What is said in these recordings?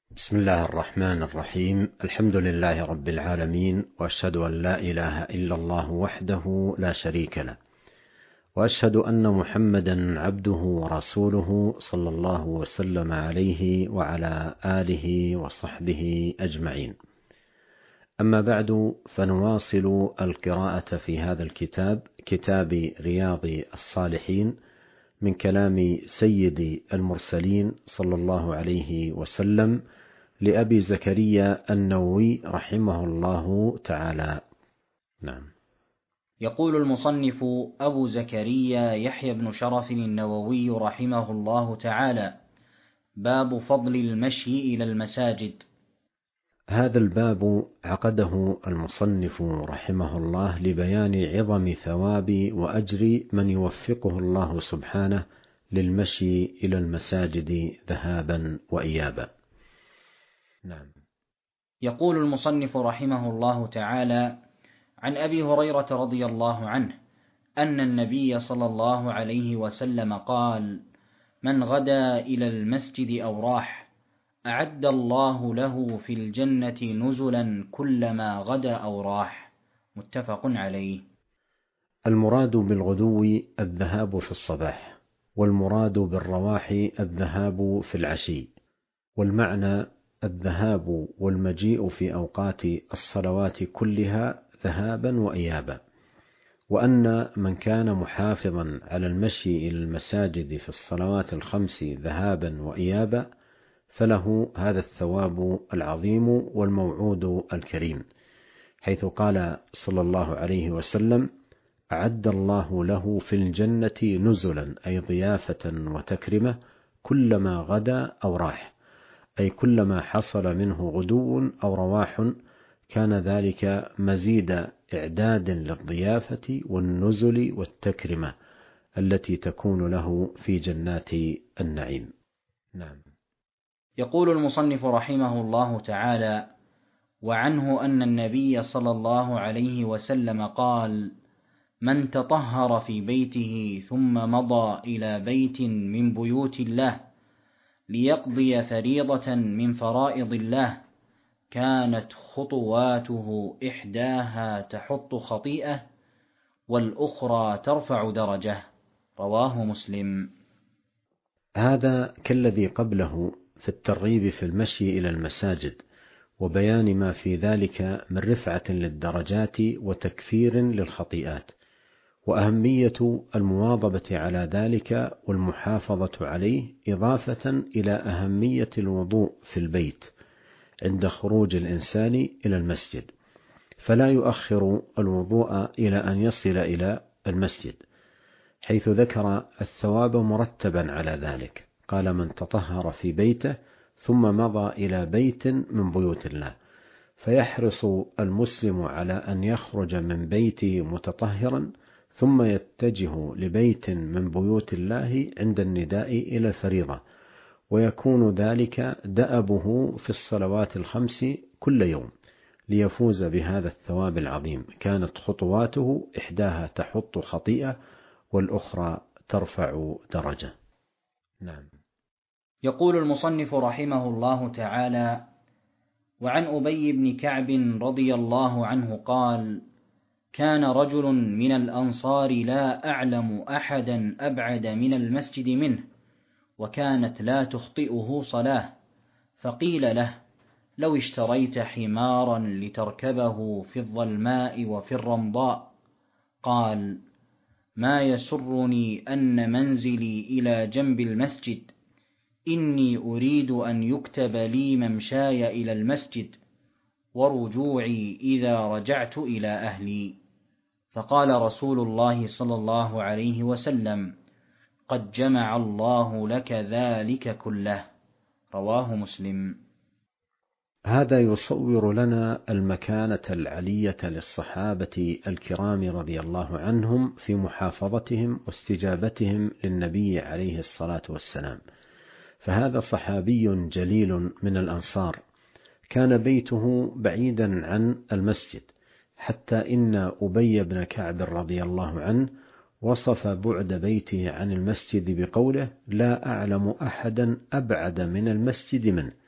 بسم الله الرحمن الرحيم. الحمد لله رب العالمين، وأشهد أن لا إله إلا الله وحده لا شريك له، وأشهد أن محمدا عبده ورسوله صلى الله وسلم عليه وعلى آله وصحبه أجمعين. أما بعد، فنواصل القراءة في هذا الكتاب، كتاب رياض الصالحين، من كلام سيد المرسلين صلى الله عليه وسلم لأبي زكريا النووي رحمه الله تعالى. نعم. يقول المصنف أبو زكريا يحيى بن شرف النووي رحمه الله تعالى: باب فضل المشي إلى المساجد. هذا الباب عقده المصنف رحمه الله لبيان عظم ثواب وأجر من يوفقه الله سبحانه للمشي إلى المساجد ذهابا وإيابا. نعم. يقول المصنف رحمه الله تعالى: عن أبي هريرة رضي الله عنه أن النبي صلى الله عليه وسلم قال: من غدا إلى المسجد أو راح أعد الله له في الجنة نزلا كلما غدا أو راح. متفق عليه. المراد بالغدو الذهاب في الصباح، والمراد بالرواح الذهاب في العشي، والمعنى الذهاب والمجيء في أوقات الصلوات كلها ذهابا وإيابا، وأن من كان محافظا على المشي إلى المساجد في الصلوات الخمس ذهابا وإيابا فله هذا الثواب العظيم والموعود الكريم، حيث قال صلى الله عليه وسلم: أعد الله له في الجنة نزلا، أي ضيافة وتكرمة، كلما غدا أو راح، أي كلما حصل منه غدو أو رواح كان ذلك مزيد إعداد للضيافة والنزل والتكرمة التي تكون له في جنات النعيم. نعم. يقول المصنف رحمه الله تعالى: وعنه أن النبي صلى الله عليه وسلم قال: من تطهر في بيته ثم مضى إلى بيت من بيوت الله ليقضي فريضة من فرائض الله كانت خطواته إحداها تحط خطيئة والأخرى ترفع درجة. رواه مسلم. هذا كالذي قبله في الترغيب في المشي إلى المساجد، وبيان ما في ذلك من رفعة للدرجات وتكفير للخطيئات، وأهمية المواظبة على ذلك والمحافظة عليه، إضافة إلى أهمية الوضوء في البيت عند خروج الإنسان إلى المسجد، فلا يؤخر الوضوء إلى أن يصل إلى المسجد، حيث ذكر الثواب مرتبا على ذلك. قال: من تطهر في بيته ثم مضى إلى بيت من بيوت الله، فيحرص المسلم على أن يخرج من بيته متطهرا ثم يتجه لبيت من بيوت الله عند النداء إلى الفريضة، ويكون ذلك دأبه في الصلوات الخمس كل يوم ليفوز بهذا الثواب العظيم. كانت خطواته إحداها تحط خطيئة والأخرى ترفع درجة. نعم. يقول المصنف رحمه الله تعالى: وعن أبي بن كعب رضي الله عنه قال: كان رجل من الأنصار لا أعلم أحدا أبعد من المسجد منه، وكانت لا تخطئه صلاة، فقيل له: لو اشتريت حمارا لتركبه في الظلماء وفي الرمضاء. قال: ما يسرني أن منزلي إلى جنب المسجد، إني أريد أن يكتب لي ممشاي إلى المسجد ورجوعي إذا رجعت إلى أهلي. فقال رسول الله صلى الله عليه وسلم: قد جمع الله لك ذلك كله. رواه مسلم. هذا يصور لنا المكانة العلية للصحابة الكرام رضي الله عنهم في محافظتهم واستجابتهم للنبي عليه الصلاة والسلام. فهذا صحابي جليل من الأنصار، كان بيته بعيدا عن المسجد، حتى إن أبي بن كعب رضي الله عنه وصف بعد بيته عن المسجد بقوله: لا أعلم أحدا أبعد من المسجد منه،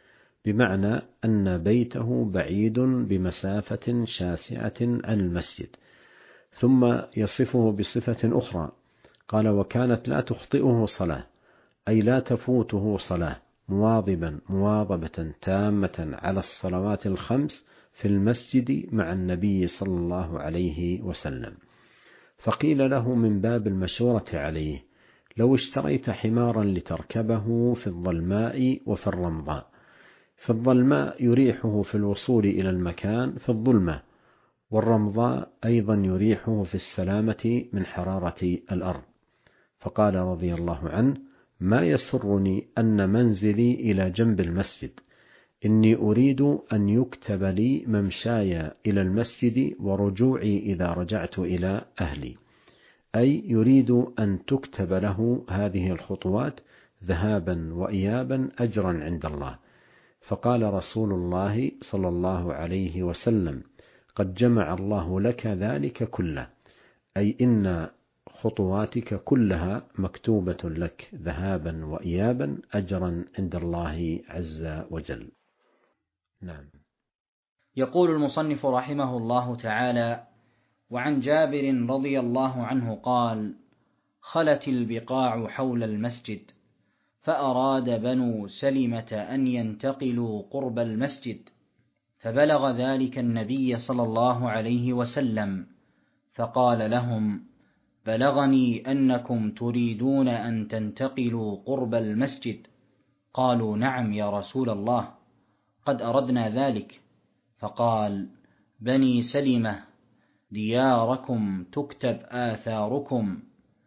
بمعنى أن بيته بعيد بمسافة شاسعة عن المسجد. ثم يصفه بصفة أخرى، قال: وكانت لا تخطئه صلاة، أي لا تفوته صلاة، مواظبا مواظبة تامة على الصلوات الخمس في المسجد مع النبي صلى الله عليه وسلم. فقيل له من باب المشورة عليه: لو اشتريت حمارا لتركبه في الظلماء وفي الرمضاء، في الظلماء يريحه في الوصول إلى المكان في الظلمة، والرمضاء أيضا يريحه في السلامة من حرارة الأرض. فقال رضي الله عنه: ما يسرني أن منزلي إلى جنب المسجد، إني أريد أن يكتب لي ممشاي إلى المسجد ورجوعي إذا رجعت إلى أهلي، أي يريد أن تكتب له هذه الخطوات ذهابا وإيابا أجرا عند الله. فقال رسول الله صلى الله عليه وسلم: قد جمع الله لك ذلك كله، أي إن خطواتك كلها مكتوبة لك ذهابا وإيابا أجرا عند الله عز وجل. نعم. يقول المصنف رحمه الله تعالى: وعن جابر رضي الله عنه قال: خلت البقاع حول المسجد، فأراد بنو سلمة أن ينتقلوا قرب المسجد، فبلغ ذلك النبي صلى الله عليه وسلم، فقال لهم: بلغني أنكم تريدون أن تنتقلوا قرب المسجد. قالوا: نعم يا رسول الله، قد أردنا ذلك. فقال: بني سلمة، دياركم تكتب آثاركم،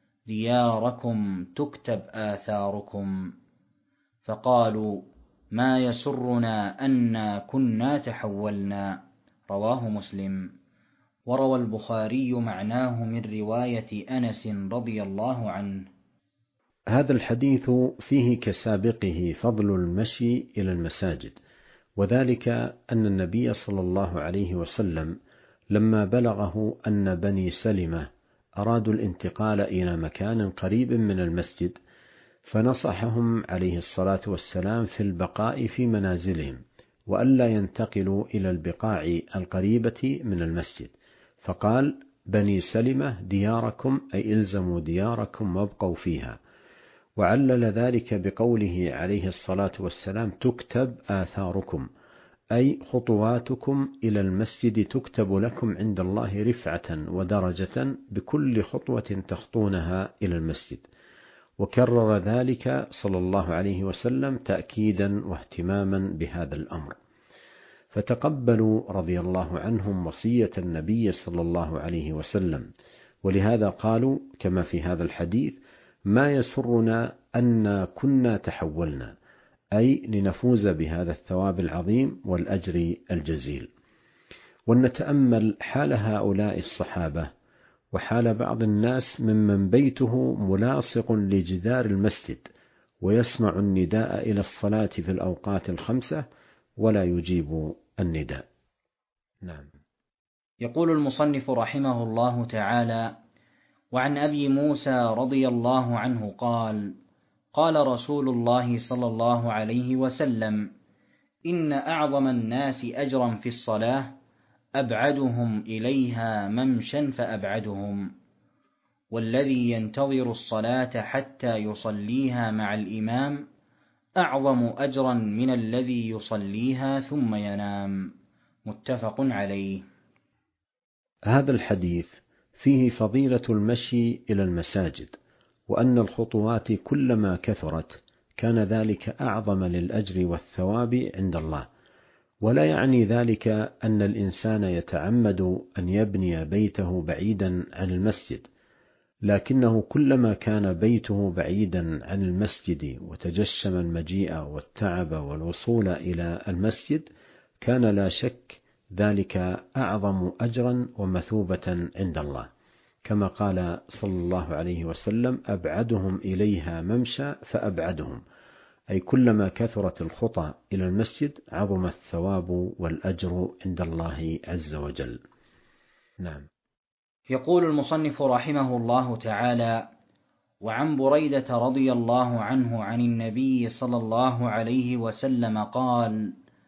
دياركم تكتب آثاركم. فقالوا: ما يسرنا أنا كنا تحولنا. رواه مسلم. وروى البخاري معناه من رواية أنس رضي الله عنه. هذا الحديث فيه كسابقه فضل المشي إلى المساجد، وذلك أن النبي صلى الله عليه وسلم لما بلغه أن بني سلمة أرادوا الانتقال إلى مكان قريب من المسجد، فنصحهم عليه الصلاة والسلام في البقاء في منازلهم، وألا ينتقلوا إلى البقاع القريبة من المسجد. فقال: بني سلمة دياركم، أي إلزموا دياركم وابقوا فيها. وعلل ذلك بقوله عليه الصلاة والسلام: تكتب آثاركم، أي خطواتكم إلى المسجد تكتب لكم عند الله رفعة ودرجة بكل خطوة تخطونها إلى المسجد. وكرر ذلك صلى الله عليه وسلم تأكيدا واهتماما بهذا الأمر. فتقبلوا رضي الله عنهم وصية النبي صلى الله عليه وسلم، ولهذا قالوا كما في هذا الحديث: ما يسرنا أن كنا تحولنا، أي لنفوز بهذا الثواب العظيم والأجر الجزيل. ولنتأمل حال هؤلاء الصحابة وحال بعض الناس ممن بيته ملاصق لجدار المسجد ويسمع النداء إلى الصلاة في الأوقات الخمسة ولا يجيب النداء. نعم. يقول المصنف رحمه الله تعالى: وعن أبي موسى رضي الله عنه قال: قال رسول الله صلى الله عليه وسلم: إن أعظم الناس أجرا في الصلاة أبعدهم إليها ممشا فأبعدهم، والذي ينتظر الصلاة حتى يصليها مع الإمام أعظم أجرا من الذي يصليها ثم ينام. متفق عليه. هذا الحديث فيه فضيلة المشي إلى المساجد، وأن الخطوات كلما كثرت كان ذلك أعظم للأجر والثواب عند الله. ولا يعني ذلك أن الإنسان يتعمد أن يبني بيته بعيدا عن المسجد، لكنه كلما كان بيته بعيدا عن المسجد وتجشم المجيء والتعب والوصول إلى المسجد كان لا شك ذلك أعظم أجرا ومثوبة عند الله، كما قال صلى الله عليه وسلم: أبعدهم إليها ممشى فأبعدهم، أي كلما كثرت الخطى إلى المسجد عظم الثواب والأجر عند الله عز وجل. نعم. يقول المصنف رحمه الله تعالى: وعن بريدة رضي الله عنه عن النبي صلى الله عليه وسلم قال: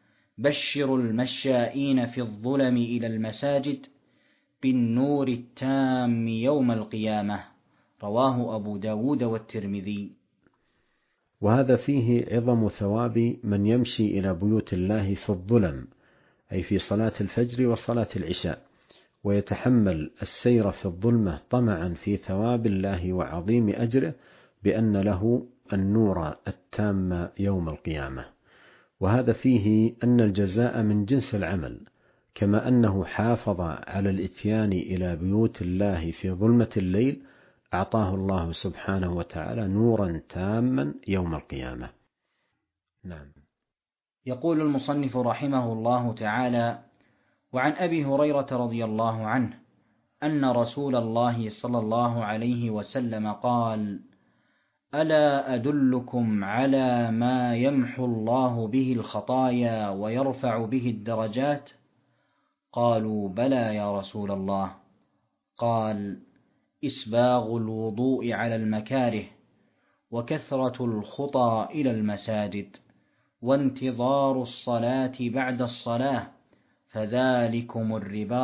بشر المشائين في الظلم إلى المساجد بالنور التام يوم القيامة. رواه أبو داود والترمذي. وهذا فيه عظم ثواب من يمشي إلى بيوت الله في الظلم، أي في صلاة الفجر وصلاة العشاء، ويتحمل السير في الظلمة طمعا في ثواب الله وعظيم أجره بأن له النور التام يوم القيامة. وهذا فيه أن الجزاء من جنس العمل، كما أنه حافظ على الإتيان إلى بيوت الله في ظلمة الليل أعطاه الله سبحانه وتعالى نورا تاما يوم القيامة. نعم. يقول المصنف رحمه الله تعالى: وعن أبي هريرة رضي الله عنه أن رسول الله صلى الله عليه وسلم قال: ألا أدلكم على ما يمحو الله به الخطايا ويرفع به الدرجات؟ قالوا: بلى يا رسول الله. قال: إسباغ الوضوء على المكاره، وكثرة الخطى إلى المساجد، وانتظار الصلاة بعد الصلاة، فذلكم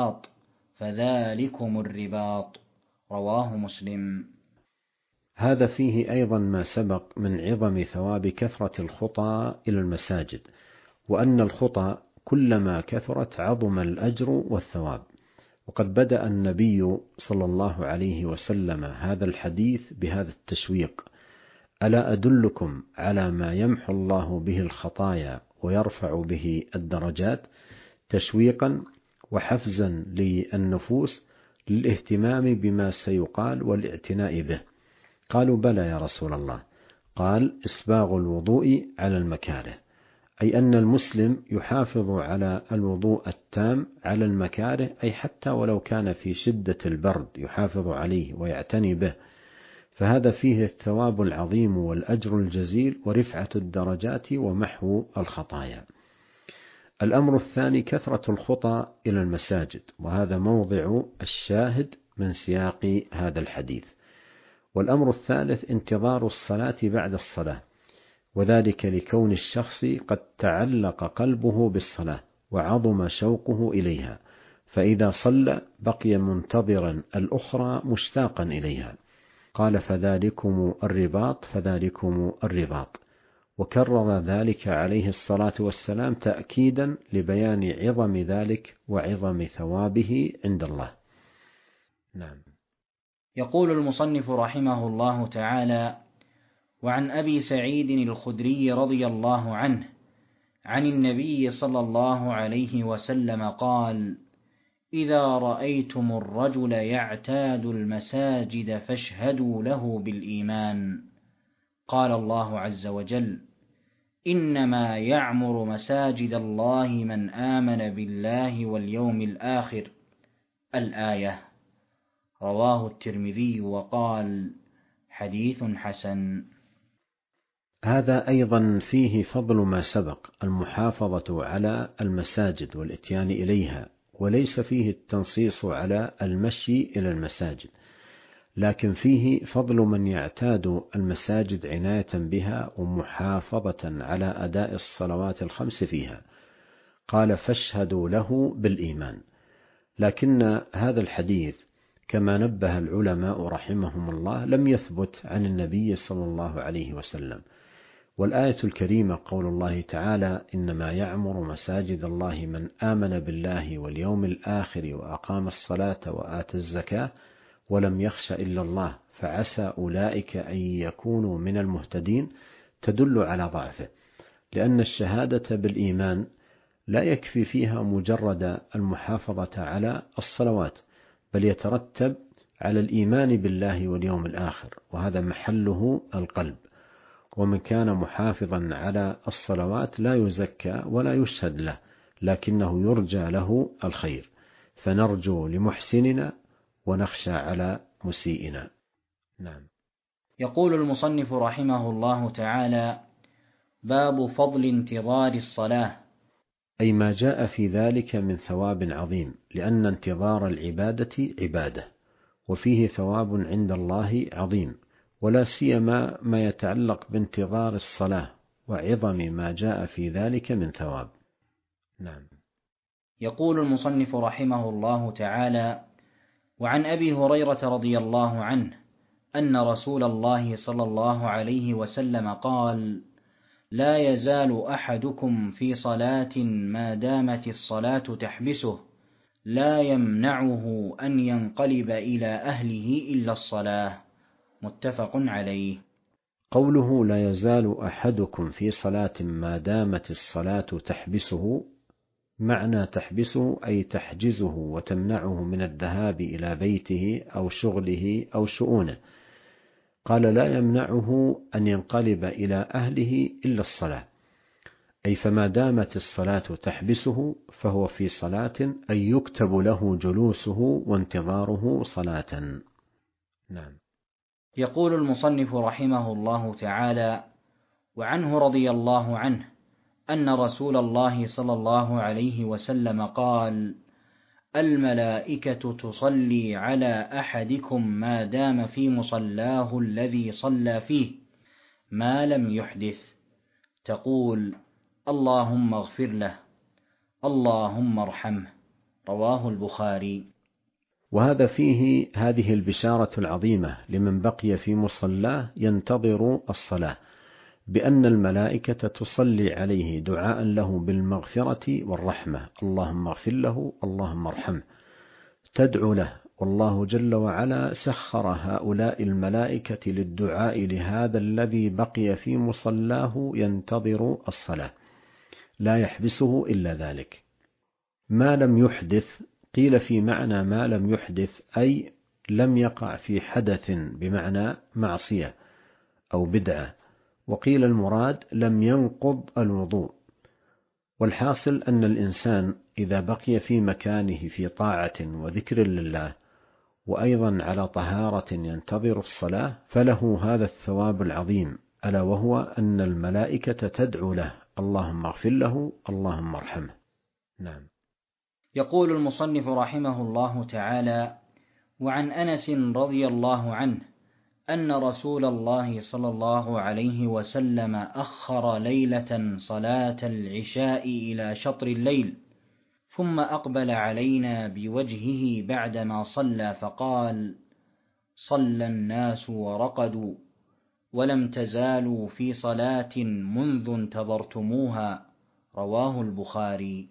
الرباط. رواه مسلم. هذا فيه أيضا ما سبق من عظم ثواب كثرة الخطى إلى المساجد، وأن الخطى كلما كثرت عظم الأجر والثواب. وقد بدأ النبي صلى الله عليه وسلم هذا الحديث بهذا التشويق: ألا أدلكم على ما يمحو الله به الخطايا ويرفع به الدرجات، تشويقا وحفزا للنفوس للاهتمام بما سيقال والاعتناء به. قالوا: بلى يا رسول الله. قال: إسباغ الوضوء على المكاره، أي أن المسلم يحافظ على الوضوء التام على المكاره، أي حتى ولو كان في شدة البرد يحافظ عليه ويعتني به، فهذا فيه الثواب العظيم والأجر الجزيل ورفعة الدرجات ومحو الخطايا. الأمر الثاني كثرة الخطى إلى المساجد، وهذا موضع الشاهد من سياق هذا الحديث. والأمر الثالث انتظار الصلاة بعد الصلاة، وذلك لكون الشخص قد تعلق قلبه بالصلاة وعظم شوقه إليها، فإذا صلى بقي منتظرا الأخرى مشتاقا إليها. قال: فذلكم الرباط. وكرر ذلك عليه الصلاة والسلام تأكيدا لبيان عظم ذلك وعظم ثوابه عند الله. نعم. يقول المصنف رحمه الله تعالى: وعن أبي سعيد الخدري رضي الله عنه عن النبي صلى الله عليه وسلم قال: إذا رأيتم الرجل يعتاد المساجد فاشهدوا له بالإيمان. قال الله عز وجل: إنما يعمر مساجد الله من آمن بالله واليوم الآخر. الآية. رواه الترمذي وقال: حديث حسن. هذا أيضا فيه فضل ما سبق، المحافظة على المساجد والإتيان إليها، وليس فيه التنصيص على المشي إلى المساجد، لكن فيه فضل من يعتاد المساجد عناية بها ومحافظة على أداء الصلوات الخمس فيها. قال: فاشهدوا له بالإيمان. لكن هذا الحديث كما نبه العلماء رحمهم الله لم يثبت عن النبي صلى الله عليه وسلم. والآية الكريمة قول الله تعالى: إنما يعمر مساجد الله من آمن بالله واليوم الآخر وأقام الصلاة وآتى الزكاة ولم يخش إلا الله فعسى أولئك أن يكونوا من المهتدين، تدل على ضعفه، لأن الشهادة بالإيمان لا يكفي فيها مجرد المحافظة على الصلوات، بل يترتب على الإيمان بالله واليوم الآخر، وهذا محله القلب. ومن كان محافظا على الصلوات لا يزكى ولا يشهد له، لكنه يرجى له الخير، فنرجو لمحسننا ونخشى على مسيئنا. نعم. يقول المصنف رحمه الله تعالى: باب فضل انتظار الصلاة، أي ما جاء في ذلك من ثواب عظيم، لأن انتظار العبادة عبادة، وفيه ثواب عند الله عظيم، ولا سيما ما يتعلق بانتظار الصلاة وعظم ما جاء في ذلك من ثواب. نعم. يقول المصنف رحمه الله تعالى: وعن أبي هريرة رضي الله عنه أن رسول الله صلى الله عليه وسلم قال: لا يزال أحدكم في صلاة ما دامت الصلاة تحبسه لا يمنعه أن ينقلب إلى أهله إلا الصلاة. متفق عليه. قوله لا يزال أحدكم في صلاة ما دامت الصلاة تحبسه، معنى تحبسه أي تحجزه وتمنعه من الذهاب إلى بيته أو شغله أو شؤونه. قال لا يمنعه أن ينقلب إلى أهله إلا الصلاة، أي فما دامت الصلاة تحبسه فهو في صلاة، أي يكتب له جلوسه وانتظاره صلاة. نعم. يقول المصنف رحمه الله تعالى: وعنه رضي الله عنه أن رسول الله صلى الله عليه وسلم قال: الملائكة تصلي على أحدكم ما دام في مصلاه الذي صلى فيه ما لم يحدث، تقول: اللهم اغفر له، اللهم ارحمه. رواه البخاري. وهذا فيه هذه البشارة العظيمة لمن بقي في مصلاه ينتظر الصلاة، بأن الملائكة تصلي عليه دعاء له بالمغفرة والرحمة، اللهم اغفر له، اللهم ارحمه، تدعو له. والله جل وعلا سخر هؤلاء الملائكة للدعاء لهذا الذي بقي في مصلاه ينتظر الصلاة، لا يحبسه إلا ذلك. ما لم يحدث، قيل في معنى ما لم يحدث أي لم يقع في حدث بمعنى معصية أو بدعة، وقيل المراد لم ينقض الوضوء. والحاصل أن الإنسان إذا بقي في مكانه في طاعة وذكر لله وأيضا على طهارة ينتظر الصلاة فله هذا الثواب العظيم، ألا وهو أن الملائكة تدعو له اللهم اغفر له، اللهم ارحمه. نعم. يقول المصنف رحمه الله تعالى: وعن أنس رضي الله عنه أن رسول الله صلى الله عليه وسلم أخر ليلة صلاة العشاء إلى شطر الليل، ثم أقبل علينا بوجهه بعدما صلى فقال: صلى الناس ورقدوا، ولم تزالوا في صلاة منذ انتظرتموها. رواه البخاري.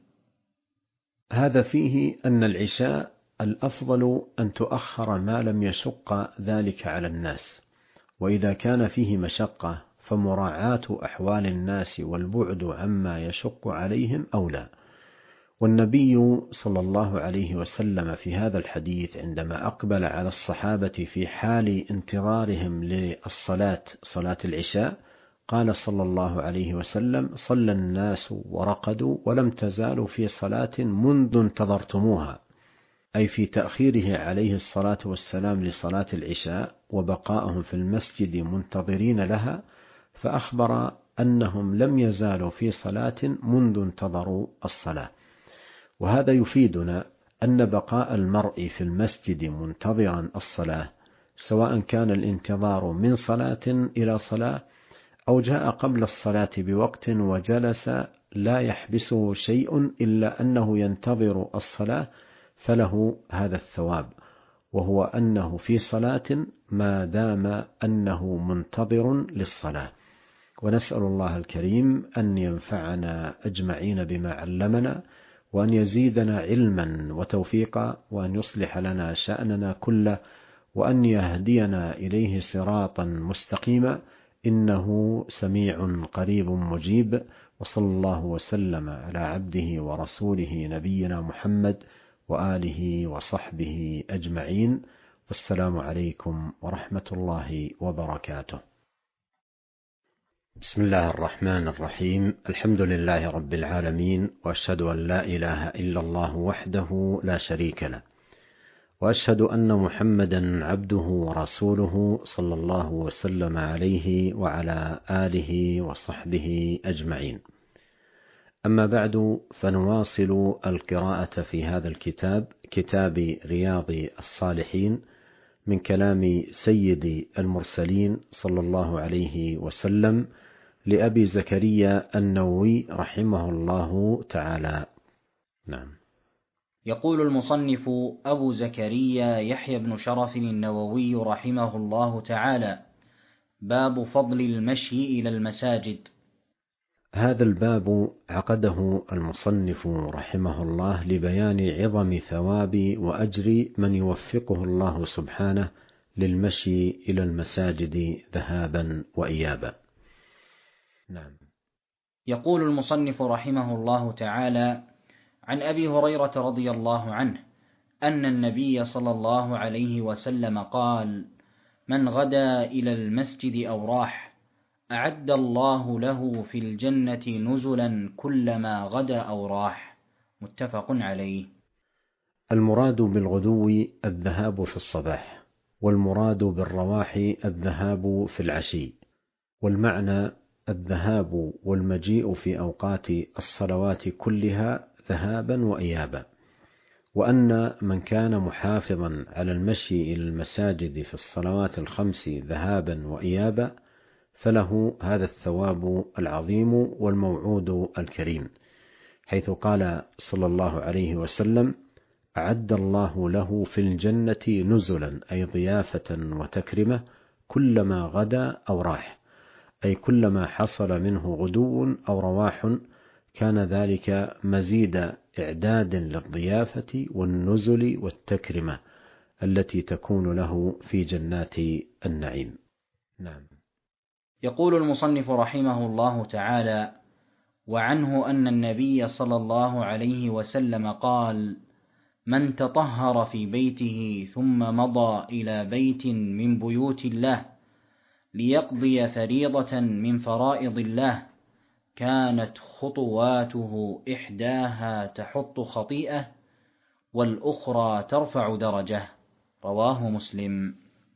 هذا فيه أن العشاء الأفضل أن تؤخر ما لم يشق ذلك على الناس، وإذا كان فيه مشقة فمراعاة أحوال الناس والبعد عما يشق عليهم أولى. والنبي صلى الله عليه وسلم في هذا الحديث عندما أقبل على الصحابة في حال انتظارهم للصلاة صلاة العشاء قال صلى الله عليه وسلم: صلى الناس ورقدوا ولم تزالوا في صلاة منذ انتظرتموها، أي في تأخيره عليه الصلاة والسلام لصلاة العشاء وبقائهم في المسجد منتظرين لها، فأخبر أنهم لم يزالوا في صلاة منذ انتظروا الصلاة. وهذا يفيدنا أن بقاء المرء في المسجد منتظرا الصلاة، سواء كان الانتظار من صلاة إلى صلاة أو جاء قبل الصلاة بوقت وجلس لا يحبسه شيء إلا أنه ينتظر الصلاة، فله هذا الثواب، وهو أنه في صلاة ما دام أنه منتظر للصلاة. ونسأل الله الكريم أن ينفعنا أجمعين بما علمنا، وأن يزيدنا علما وتوفيقا، وأن يصلح لنا شأننا كله، وأن يهدينا إليه صراطا مستقيما، إنه سميع قريب مجيب. وصلى الله وسلم على عبده ورسوله نبينا محمد وآله وصحبه أجمعين، والسلام عليكم ورحمة الله وبركاته. بسم الله الرحمن الرحيم. الحمد لله رب العالمين، وأشهد أن لا إله إلا الله وحده لا شريك له، وأشهد أن محمدا عبده ورسوله صلى الله وسلم عليه وعلى آله وصحبه أجمعين. أما بعد، فنواصل القراءة في هذا الكتاب، كتاب رياض الصالحين، من كلام سيد المرسلين صلى الله عليه وسلم لأبي زكريا النووي رحمه الله تعالى. نعم. يقول المصنف أبو زكريا يحيى بن شرف النووي رحمه الله تعالى: باب فضل المشي إلى المساجد. هذا الباب عقده المصنف رحمه الله لبيان عظم ثواب وأجر من يوفقه الله سبحانه للمشي إلى المساجد ذهابا وإيابا. نعم. يقول المصنف رحمه الله تعالى: عن أبي هريرة رضي الله عنه أن النبي صلى الله عليه وسلم قال: من غدا إلى المسجد أو راح أعد الله له في الجنة نزلا كلما غدا أو راح. متفق عليه. المراد بالغدو الذهاب في الصباح، والمراد بالرواح الذهاب في العشي، والمعنى الذهاب والمجيء في أوقات الصلوات كلها ذهابا وإيابا، وأن من كان محافظا على المشي إلى المساجد في الصلوات الخمس ذهابا وإيابا فله هذا الثواب العظيم والموعود الكريم، حيث قال صلى الله عليه وسلم: أعد الله له في الجنة نزلا، أي ضيافة وتكرمة، كلما غدا أو راح، أي كلما حصل منه غدو أو رواح كان ذلك مزيد إعداد للضيافة والنزل والتكرمة التي تكون له في جنات النعيم. نعم. يقول المصنف رحمه الله تعالى: وعنه أن النبي صلى الله عليه وسلم قال: من تطهر في بيته ثم مضى إلى بيت من بيوت الله ليقضي فريضة من فرائض الله كانت خطواته إحداها تحط خطيئة والأخرى ترفع درجة. رواه مسلم.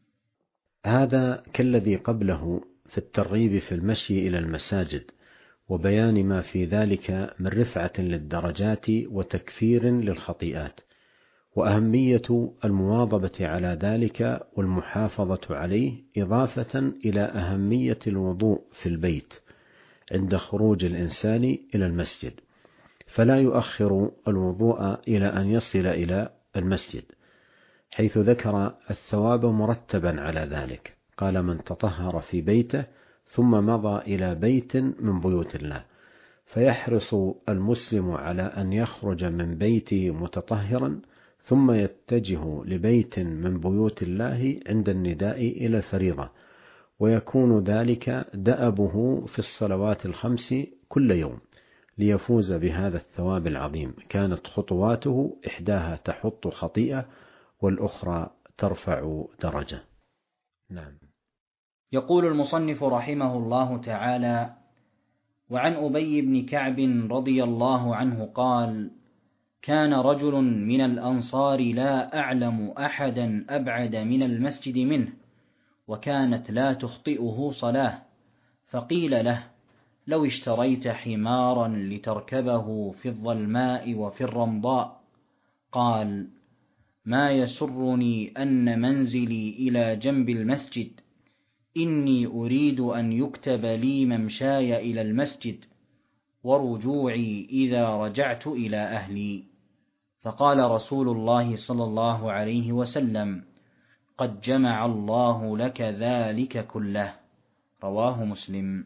هذا كالذي قبله في الترغيب في المشي إلى المساجد وبيان ما في ذلك من رفعة للدرجات وتكفير للخطيئات، وأهمية المواظبة على ذلك والمحافظة عليه، إضافة إلى أهمية الوضوء في البيت عند خروج الإنسان إلى المسجد، فلا يؤخر الوضوء إلى أن يصل إلى المسجد، حيث ذكر الثواب مرتبا على ذلك. قال: من تطهر في بيته ثم مضى إلى بيت من بيوت الله، فيحرص المسلم على أن يخرج من بيته متطهرا ثم يتجه لبيت من بيوت الله عند النداء إلى الفريضة، ويكون ذلك دأبه في الصلوات الخمس كل يوم ليفوز بهذا الثواب العظيم. كانت خطواته إحداها تحط خطيئة والأخرى ترفع درجة. نعم. يقول المصنف رحمه الله تعالى: وعن أبي بن كعب رضي الله عنه قال: كان رجل من الأنصار لا أعلم أحدا أبعد من المسجد منه، وكانت لا تخطئه صلاة، فقيل له: لو اشتريت حمارا لتركبه في الظلماء وفي الرمضاء. قال: ما يسرني أن منزلي إلى جنب المسجد، إني أريد أن يكتب لي ممشاي إلى المسجد ورجوعي إذا رجعت إلى أهلي. فقال رسول الله صلى الله عليه وسلم: قد جمع الله لك ذلك كله. رواه مسلم.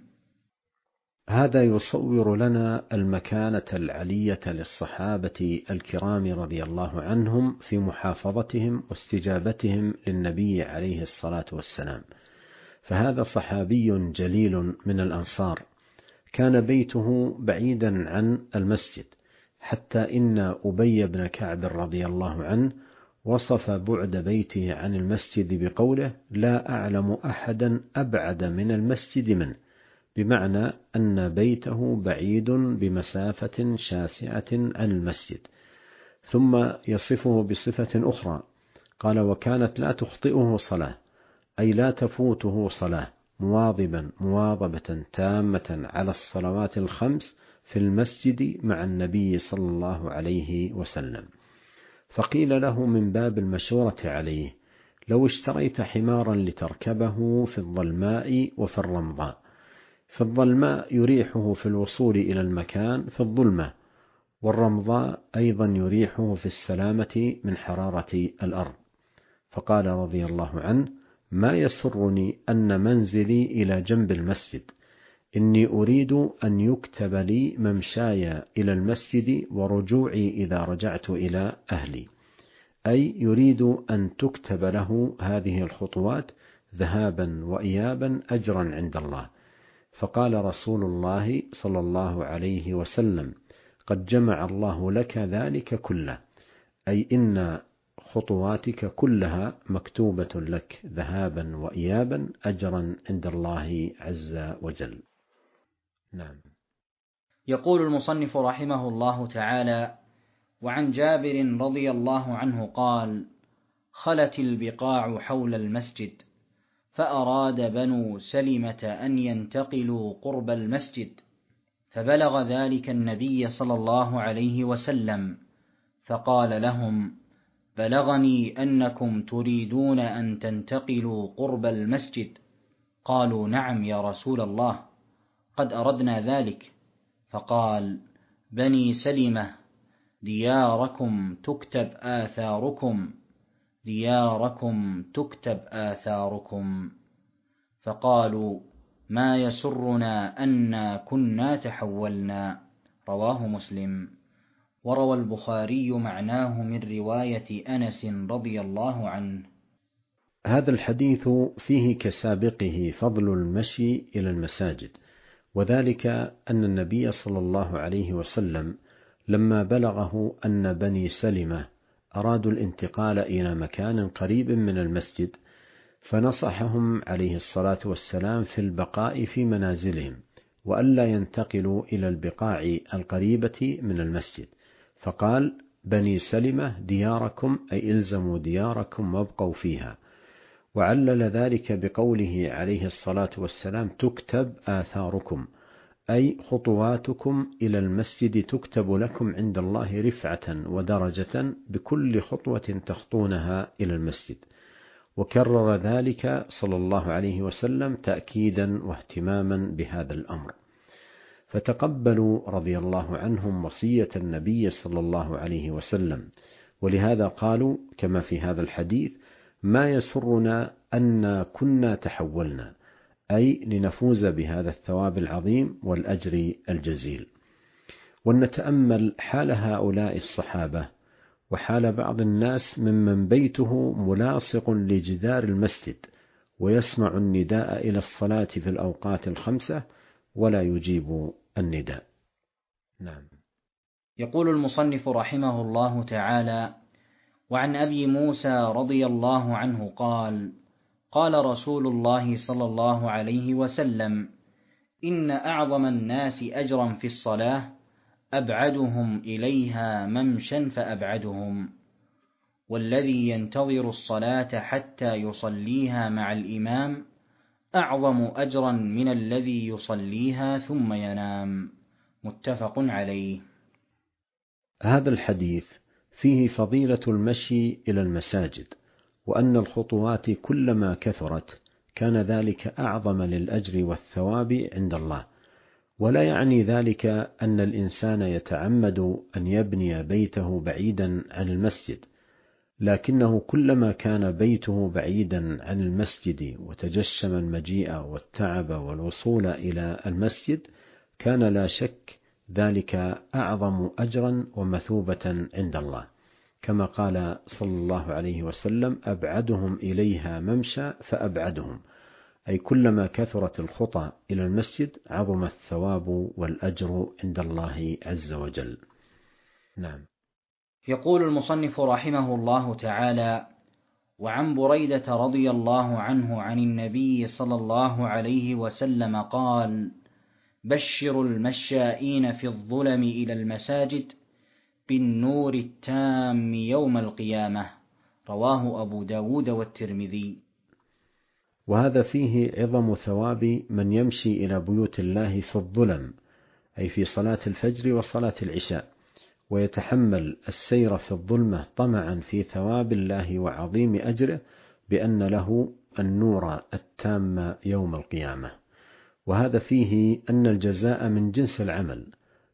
هذا يصور لنا المكانة العلية للصحابة الكرام رضي الله عنهم في محافظتهم واستجابتهم للنبي عليه الصلاة والسلام. فهذا صحابي جليل من الأنصار، كان بيته بعيدا عن المسجد، حتى إن أبي بن كعب رضي الله عنه وصف بعد بيته عن المسجد بقوله: لا أعلم أحدا أبعد من المسجد منه، بمعنى أن بيته بعيد بمسافة شاسعة عن المسجد. ثم يصفه بصفة أخرى، قال: وكانت لا تخطئه صلاة، أي لا تفوته صلاة، مواظبا مواظبة تامة على الصلوات الخمس في المسجد مع النبي صلى الله عليه وسلم. فقيل له من باب المشورة عليه: لو اشتريت حمارا لتركبه في الظلماء وفي الرمضاء. في الظلماء يريحه في الوصول إلى المكان في الظلمة، والرمضاء أيضا يريحه في السلامة من حرارة الأرض. فقال رضي الله عنه: ما يسرني أن منزلي إلى جنب المسجد، إني أريد أن يكتب لي ممشاي إلى المسجد ورجوعي إذا رجعت إلى أهلي، أي يريد أن تكتب له هذه الخطوات ذهابا وإيابا أجرا عند الله. فقال رسول الله صلى الله عليه وسلم: قد جمع الله لك ذلك كله، أي إن خطواتك كلها مكتوبة لك ذهابا وإيابا أجرا عند الله عز وجل. نعم. يقول المصنف رحمه الله تعالى: وعن جابر رضي الله عنه قال: خلت البقاع حول المسجد، فأراد بنو سلمة أن ينتقلوا قرب المسجد، فبلغ ذلك النبي صلى الله عليه وسلم، فقال لهم: بلغني أنكم تريدون أن تنتقلوا قرب المسجد. قالوا: نعم يا رسول الله، قد أردنا ذلك. فقال: بني سلمة، دياركم تكتب آثاركم، دياركم تكتب آثاركم. فقالوا: ما يسرنا أنا كنا تحولنا. رواه مسلم. وروى البخاري معناه من رواية أنس رضي الله عنه. هذا الحديث فيه كسابقه فضل المشي إلى المساجد، وذلك أن النبي صلى الله عليه وسلم لما بلغه أن بني سلمة أرادوا الانتقال إلى مكان قريب من المسجد، فنصحهم عليه الصلاة والسلام في البقاء في منازلهم، وألا ينتقلوا إلى البقاع القريبة من المسجد. فقال: بني سلمة دياركم، أي إلزموا دياركم وابقوا فيها. وعلل ذلك بقوله عليه الصلاة والسلام: تكتب آثاركم، أي خطواتكم إلى المسجد تكتب لكم عند الله رفعة ودرجة بكل خطوة تخطونها إلى المسجد. وكرر ذلك صلى الله عليه وسلم تأكيدا واهتماما بهذا الأمر. فتقبلوا رضي الله عنهم وصية النبي صلى الله عليه وسلم، ولهذا قالوا كما في هذا الحديث: ما يسرنا أن كنا تحولنا، أي لنفوز بهذا الثواب العظيم والأجر الجزيل. ولنتأمل حال هؤلاء الصحابة وحال بعض الناس ممن بيته ملاصق لجدار المسجد ويسمع النداء إلى الصلاة في الأوقات الخمسة ولا يجيب النداء. نعم. يقول المصنف رحمه الله تعالى: وعن أبي موسى رضي الله عنه قال: قال رسول الله صلى الله عليه وسلم: إن أعظم الناس أجرا في الصلاة أبعدهم إليها ممشا فأبعدهم، والذي ينتظر الصلاة حتى يصليها مع الإمام أعظم أجرا من الذي يصليها ثم ينام. متفق عليه. هذا الحديث فيه فضيلة المشي إلى المساجد، وأن الخطوات كلما كثرت كان ذلك أعظم للأجر والثواب عند الله. ولا يعني ذلك أن الإنسان يتعمد أن يبني بيته بعيدا عن المسجد، لكنه كلما كان بيته بعيدا عن المسجد وتجشم المجيء والتعب والوصول إلى المسجد كان لا شك ذلك أعظم أجرا ومثوبة عند الله، كما قال صلى الله عليه وسلم: أبعدهم إليها ممشى فأبعدهم، أي كلما كثرت الخطى إلى المسجد عظم الثواب والأجر عند الله عز وجل. نعم. يقول المصنف رحمه الله تعالى: وعن بريدة رضي الله عنه عن النبي صلى الله عليه وسلم قال: بشروا المشائين في الظلم إلى المساجد بالنور التام يوم القيامة. رواه أبو داود والترمذي. وهذا فيه عظم ثواب من يمشي إلى بيوت الله في الظلم، أي في صلاة الفجر وصلاة العشاء، ويتحمل السير في الظلمة طمعا في ثواب الله وعظيم أجره بأن له النور التام يوم القيامة. وهذا فيه أن الجزاء من جنس العمل،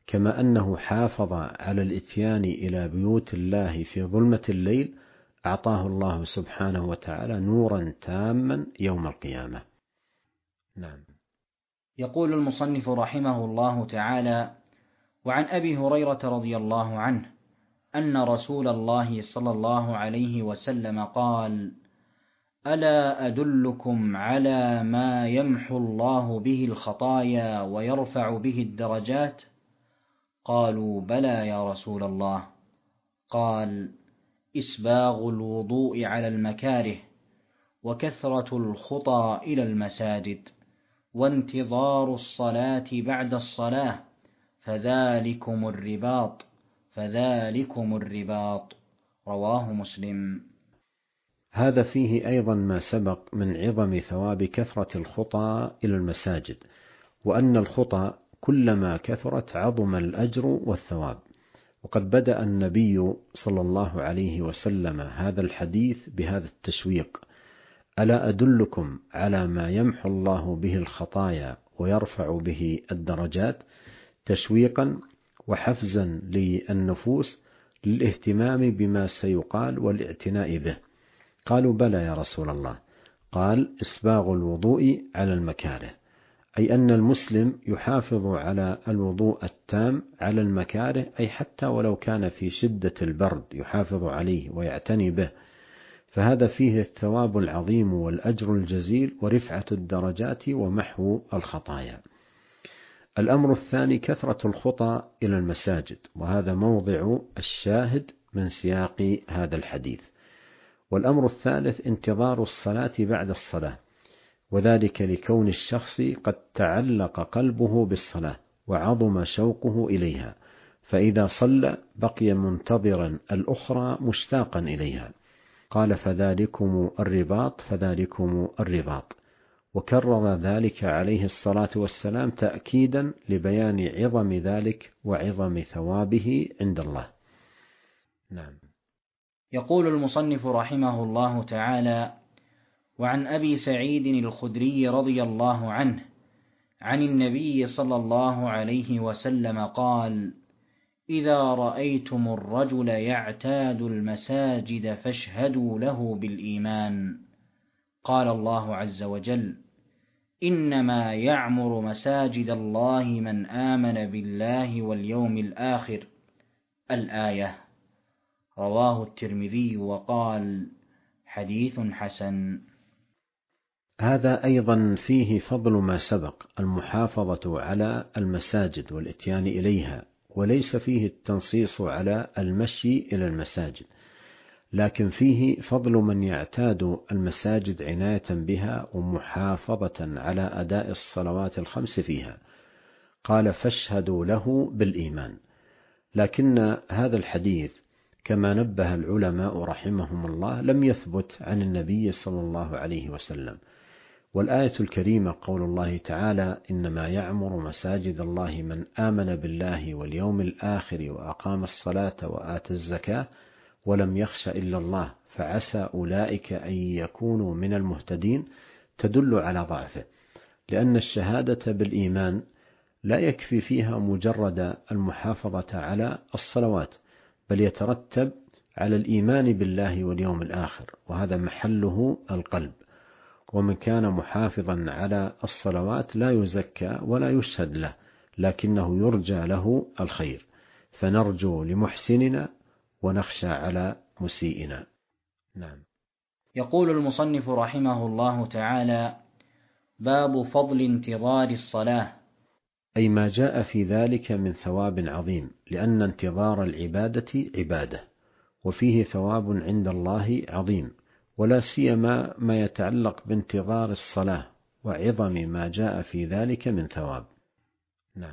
كما أنه حافظ على الإتيان إلى بيوت الله في ظلمة الليل، أعطاه الله سبحانه وتعالى نورا تاما يوم القيامة. نعم. يقول المصنف رحمه الله تعالى: وعن أبي هريرة رضي الله عنه أن رسول الله صلى الله عليه وسلم قال: ألا أدلكم على ما يمحو الله به الخطايا ويرفع به الدرجات؟ قالوا: بلى يا رسول الله. قال: إسباغ الوضوء على المكاره، وكثرة الخطى إلى المساجد، وانتظار الصلاة بعد الصلاة، فذلكم الرباط. رواه مسلم. هذا فيه أيضا ما سبق من عظم ثواب كثرة الخطى إلى المساجد، وأن الخطى كلما كثرت عظم الأجر والثواب. وقد بدأ النبي صلى الله عليه وسلم هذا الحديث بهذا التشويق: ألا أدلكم على ما يمحو الله به الخطايا ويرفع به الدرجات، تشويقا وحفزا للنفوس للاهتمام بما سيقال والاعتناء به. قالوا: بلى يا رسول الله. قال: إسباغ الوضوء على المكاره، أي أن المسلم يحافظ على الوضوء التام على المكاره، أي حتى ولو كان في شدة البرد يحافظ عليه ويعتني به، فهذا فيه الثواب العظيم والأجر الجزيل ورفعة الدرجات ومحو الخطايا. الأمر الثاني كثرة الخطى إلى المساجد، وهذا موضع الشاهد من سياق هذا الحديث. والأمر الثالث انتظار الصلاة بعد الصلاة، وذلك لكون الشخص قد تعلق قلبه بالصلاة وعظم شوقه إليها، فإذا صلى بقي منتظرا الأخرى مشتاقا إليها. قال: فذلكم الرباط، وكرر ذلك عليه الصلاة والسلام تأكيدا لبيان عظم ذلك وعظم ثوابه عند الله. نعم. يقول المصنف رحمه الله تعالى: وعن أبي سعيد الخدري رضي الله عنه عن النبي صلى الله عليه وسلم قال: إذا رأيتم الرجل يعتاد المساجد فاشهدوا له بالإيمان. قال الله عز وجل: إنما يعمر مساجد الله من آمن بالله واليوم الآخر. الآية. رواه الترمذي وقال: حديث حسن. هذا أيضا فيه فضل ما سبق، المحافظة على المساجد والإتيان إليها، وليس فيه التنصيص على المشي إلى المساجد، لكن فيه فضل من يعتاد المساجد عناية بها ومحافظة على أداء الصلوات الخمس فيها. قال: فاشهدوا له بالإيمان. لكن هذا الحديث كما نبه العلماء رحمهم الله لم يثبت عن النبي صلى الله عليه وسلم. والآية الكريمة قول الله تعالى: إنما يعمر مساجد الله من آمن بالله واليوم الآخر وأقام الصلاة وآتى الزكاة ولم يخش إلا الله فعسى أولئك أن يكونوا من المهتدين، تدل على ضعفه، لأن الشهادة بالإيمان لا يكفي فيها مجرد المحافظة على الصلوات، بل يترتب على الإيمان بالله واليوم الآخر، وهذا محله القلب. ومن كان محافظا على الصلوات لا يزكى ولا يشهد له، لكنه يرجى له الخير، فنرجو لمحسننا ونخشى على مسيئنا. نعم. يقول المصنف رحمه الله تعالى: باب فضل انتظار الصلاة، أي ما جاء في ذلك من ثواب عظيم، لأن انتظار العبادة عبادة، وفيه ثواب عند الله عظيم، ولا سيما ما يتعلق بانتظار الصلاة وعظم ما جاء في ذلك من ثواب. نعم.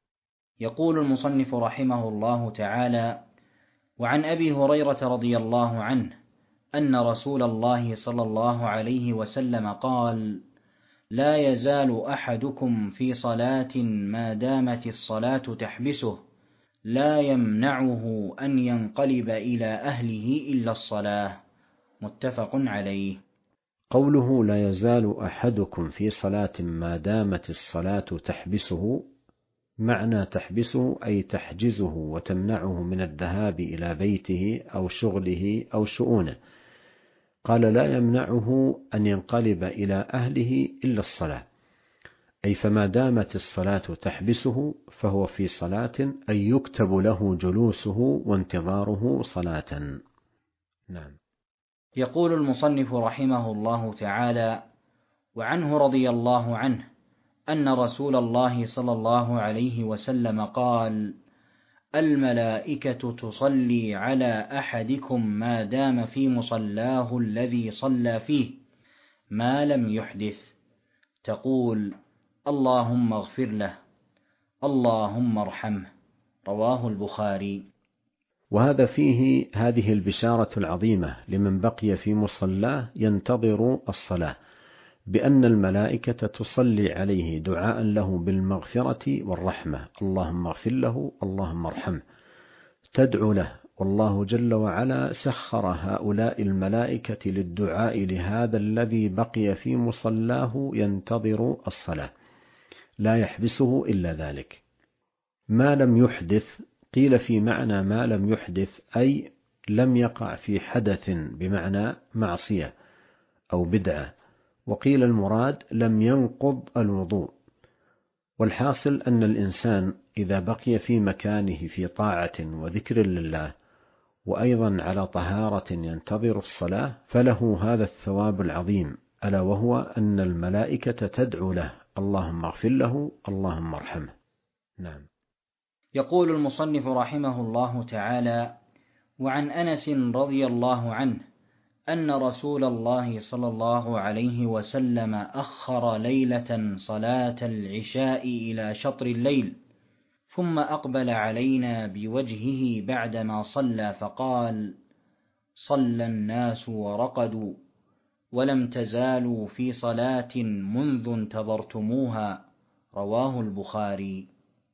يقول المصنف رحمه الله تعالى: وعن أبي هريرة رضي الله عنه أن رسول الله صلى الله عليه وسلم قال: لا يزال أحدكم في صلاة ما دامت الصلاة تحبسه لا يمنعه أن ينقلب إلى أهله إلا الصلاة. متفق عليه. قوله لا يزال أحدكم في صلاة ما دامت الصلاة تحبسه، معنى تحبسه أي تحجزه وتمنعه من الذهاب إلى بيته أو شغله أو شؤونه. قال لا يمنعه أن ينقلب إلى أهله إلا الصلاة، أي فما دامت الصلاة تحبسه فهو في صلاة، أي يكتب له جلوسه وانتظاره صلاة. نعم. يقول المصنف رحمه الله تعالى: وعنه رضي الله عنه أن رسول الله صلى الله عليه وسلم قال: الملائكة تصلي على أحدكم ما دام في مصلاه الذي صلى فيه ما لم يحدث، تقول: اللهم اغفر له، اللهم ارحمه. رواه البخاري. وهذا فيه هذه البشارة العظيمة لمن بقي في مصلاه ينتظر الصلاة، بأن الملائكة تصلي عليه دعاء له بالمغفرة والرحمة، اللهم اغفر له، اللهم ارحمه، تدعو له. والله جل وعلا سخر هؤلاء الملائكة للدعاء لهذا الذي بقي في مصلاه ينتظر الصلاة، لا يحبسه إلا ذلك. ما لم يحدث، قيل في معنى ما لم يحدث أي لم يقع في حدث بمعنى معصية أو بدعة، وقيل المراد لم ينقض الوضوء. والحاصل أن الإنسان إذا بقي في مكانه في طاعة وذكر لله وأيضا على طهارة ينتظر الصلاة فله هذا الثواب العظيم، ألا وهو أن الملائكة تدعو له: اللهم اغفر له، اللهم ارحمه. نعم. يقول المصنف رحمه الله تعالى: وعن أنس رضي الله عنه أن رسول الله صلى الله عليه وسلم أخر ليلة صلاة العشاء إلى شطر الليل، ثم أقبل علينا بوجهه بعدما صلى فقال: صلى الناس ورقدوا، ولم تزالوا في صلاة منذ انتظرتموها. رواه البخاري.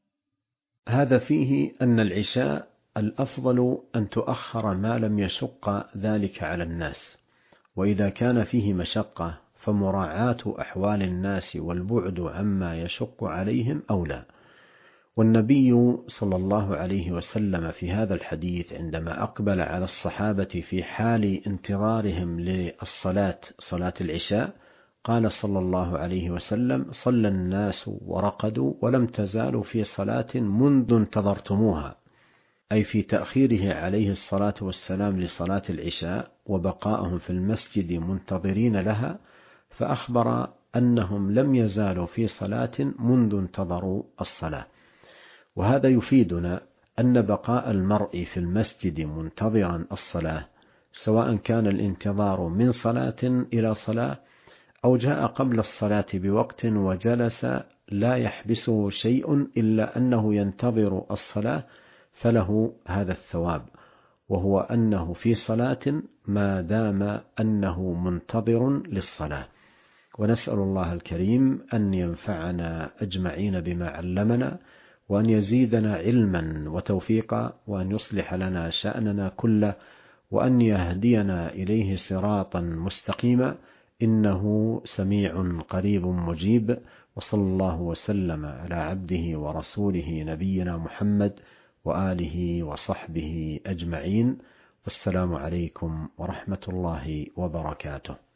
هذا فيه أن العشاء الأفضل أن تؤخر ما لم يشق ذلك على الناس، وإذا كان فيه مشقة فمراعاة أحوال الناس والبعد عما يشق عليهم أولى. والنبي صلى الله عليه وسلم في هذا الحديث عندما أقبل على الصحابة في حال انتظارهم للصلاة، صلاة العشاء، قال صلى الله عليه وسلم: صلى الناس ورقدوا ولم تزالوا في صلاة منذ انتظرتموها، أي في تأخيره عليه الصلاة والسلام لصلاة العشاء وبقائهم في المسجد منتظرين لها، فأخبر أنهم لم يزالوا في صلاة منذ انتظروا الصلاة. وهذا يفيدنا أن بقاء المرء في المسجد منتظرا الصلاة، سواء كان الانتظار من صلاة إلى صلاة أو جاء قبل الصلاة بوقت وجلس، لا يحبسه شيء إلا أنه ينتظر الصلاة، فله هذا الثواب، وهو أنه في صلاة ما دام أنه منتظر للصلاة. ونسأل الله الكريم أن ينفعنا أجمعين بما علمنا، وأن يزيدنا علما وتوفيقا، وأن يصلح لنا شأننا كله، وأن يهدينا إليه صراطا مستقيما، إنه سميع قريب مجيب. وصلى الله وسلم على عبده ورسوله نبينا محمد وآله وصحبه أجمعين، والسلام عليكم ورحمة الله وبركاته.